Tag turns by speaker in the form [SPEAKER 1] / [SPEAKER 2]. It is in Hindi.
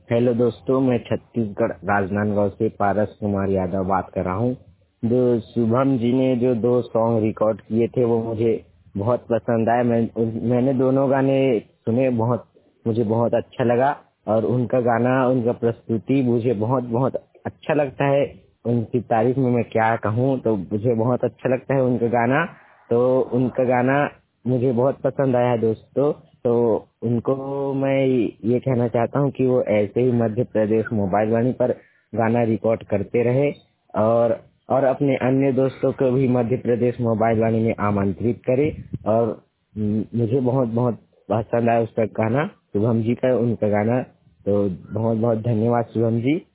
[SPEAKER 1] हेलो दोस्तों, मैं छत्तीसगढ़ राजनांदगांव से पारस कुमार यादव बात कर रहा हूँ। जो शुभम जी ने जो दो सॉन्ग रिकॉर्ड किए थे वो मुझे बहुत पसंद आए। मैंने दोनों गाने सुने, मुझे बहुत अच्छा लगा। और उनका गाना, उनका प्रस्तुति मुझे बहुत बहुत अच्छा लगता है। उनकी तारीफ में मैं क्या कहूँ, तो मुझे बहुत अच्छा लगता है उनका गाना। तो उनका गाना मुझे बहुत पसंद आया है दोस्तों। तो उनको मैं ये कहना चाहता हूँ कि वो ऐसे ही मध्य प्रदेश मोबाइल वाणी पर गाना रिकॉर्ड करते रहे। और और अपने अन्य दोस्तों को भी मध्य प्रदेश मोबाइल वाणी में आमंत्रित करे। और मुझे बहुत बहुत पसंद आया उसका गाना, शुभम जी का उनका गाना। तो बहुत बहुत धन्यवाद शुभम जी।